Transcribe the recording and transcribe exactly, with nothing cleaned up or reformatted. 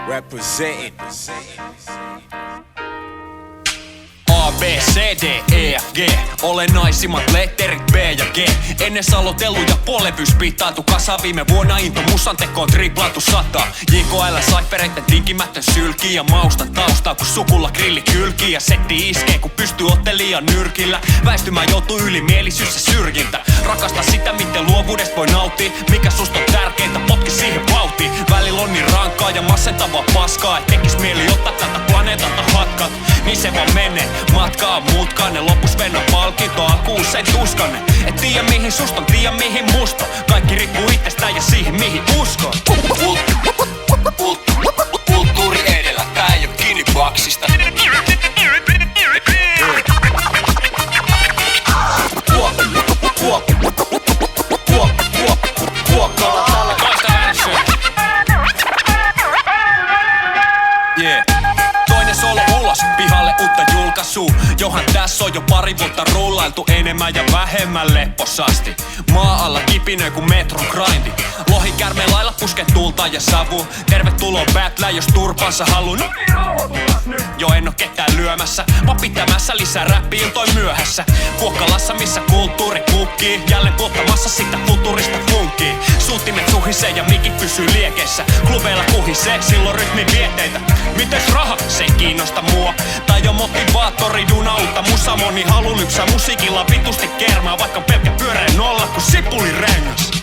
Representing A, B, C, D, E, F, G. Olennaisimmat letterit B ja G. Ennen salotellu ja polevys piittaantu kasa. Viime vuonna into musan tekoon triplaantu sata. J K L saifereitten tinkimättön sylkii. Ja maustan taustaa kun sukulla grilli kylkii. Ja setti iskee kun pystyy ottelijan nyrkillä. Väistymään joutuu ylimielisyys ja syrjintä. Rakasta sitä miten luovuudesta voi nauttia. Mikä susta on tärkeintä, potki siihen vauhtiin. Välillä on niin rankkaa ja masentavaa paskaa. Et tekis mieli ottaa tältä planeetalta hatkat. Niin se vaan menee, matkaa mutkainen. Loppus venna palkinto, alku usein tuskainen. Et tiiä mihin susta on, tiiä mihin musta. Kaikki riippuu itsestään ja siihen mihin uskon. Kulttuuri edellä, tää ei oo kiinni baksista. Yeah. Toinen solo ulos, pihalle uutta julkaisua. Johan tässä on jo pari vuotta rullailtu enemmän ja vähemmän lepposasti. Maa alla kipinöi ku metron grindi. Lohi kärmeen lailla puske tulta ja savu. Tervetuloa battlään jos turpansa haluu. No niin rauhoitulas nyt. Jo en oo ketään lyömässä, vaan pitämässä lisää räppi-iltoin myöhässä. Kuokkalassa missä kulttuuri kukkii. Jälleen tuottamassa sitä futurista funkia. Suuttimet suhisee ja mikit pysyy liekeissä. Klubeilla kuhisee, silloin rytmin vieteitä. Mites raha? Se ei kiinnosta mua. Tai jo motivaattori juna uutta musa. Moni halu lypsää musiikilla vitusti kermaa. Vaikka pelkkä pyöreä nolla kun sipuli rengas.